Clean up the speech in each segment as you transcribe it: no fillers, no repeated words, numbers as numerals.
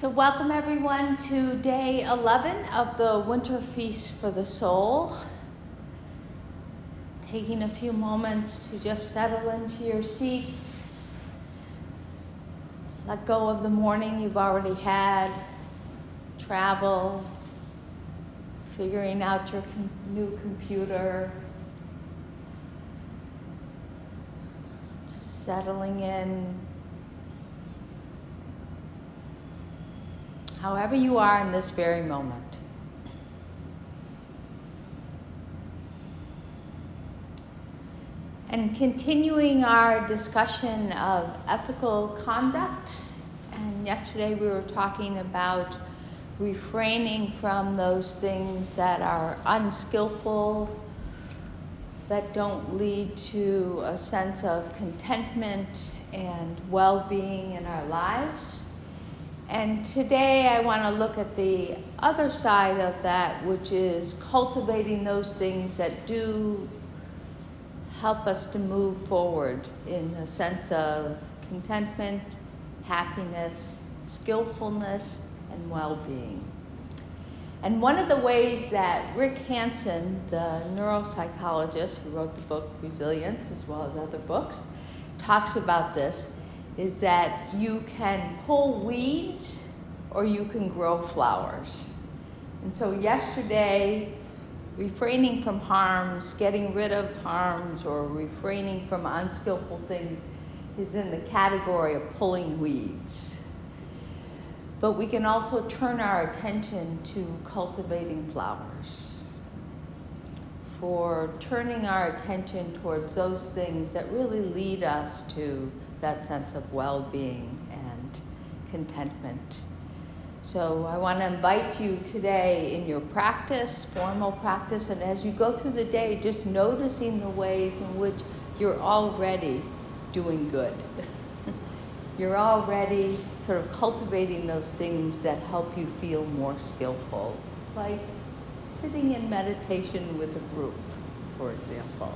So welcome everyone to day 11 of the Winter Feast for the Soul. Taking a few moments to just settle into your seat. Let go of the morning you've already had. Travel. Figuring out your new computer. Settling in. However you are in this very moment. And continuing our discussion of ethical conduct, and yesterday we were talking about refraining from those things that are unskillful, that don't lead to a sense of contentment and well-being in our lives. And today I want to look at the other side of that, which is cultivating those things that do help us to move forward in a sense of contentment, happiness, skillfulness, and well-being. And one of the ways that Rick Hanson, the neuropsychologist who wrote the book Resilience, as well as other books, talks about this, is that you can pull weeds or you can grow flowers. And so yesterday, refraining from harms, getting rid of harms, or refraining from unskillful things is in the category of pulling weeds. But we can also turn our attention to cultivating flowers, for turning our attention towards those things that really lead us to that sense of well-being and contentment. So I want to invite you today in your practice, formal practice, and as you go through the day, just noticing the ways in which you're already doing good. You're already sort of cultivating those things that help you feel more skillful, like sitting in meditation with a group, for example.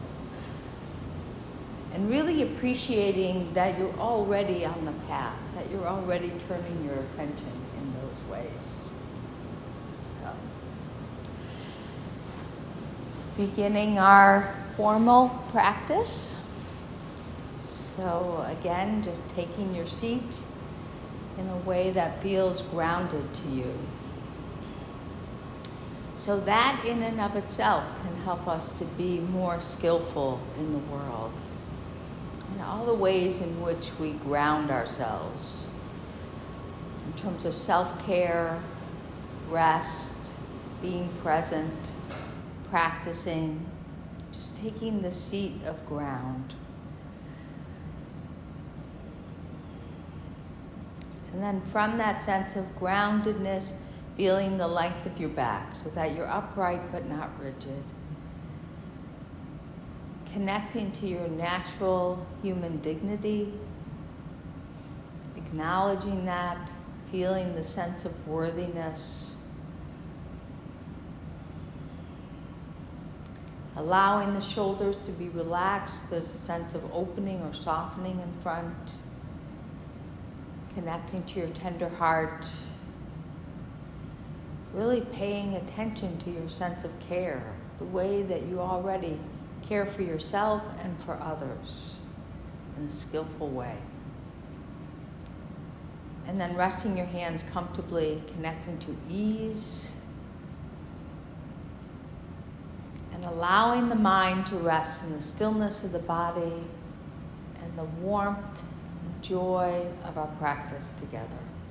And really appreciating that you're already on the path, that you're already turning your attention in those ways. So, beginning our formal practice. So again, just taking your seat in a way that feels grounded to you. So that in and of itself can help us to be more skillful in the world. And all the ways in which we ground ourselves in terms of self-care, rest, being present, practicing, just taking the seat of ground. And then from that sense of groundedness, feeling the length of your back so that you're upright but not rigid. Connecting to your natural human dignity, acknowledging that, feeling the sense of worthiness, allowing the shoulders to be relaxed. There's a sense of opening or softening in front, connecting to your tender heart, really paying attention to your sense of care, the way that you already care for yourself and for others in a skillful way. And then resting your hands comfortably, connecting to ease, and allowing the mind to rest in the stillness of the body and the warmth and joy of our practice together.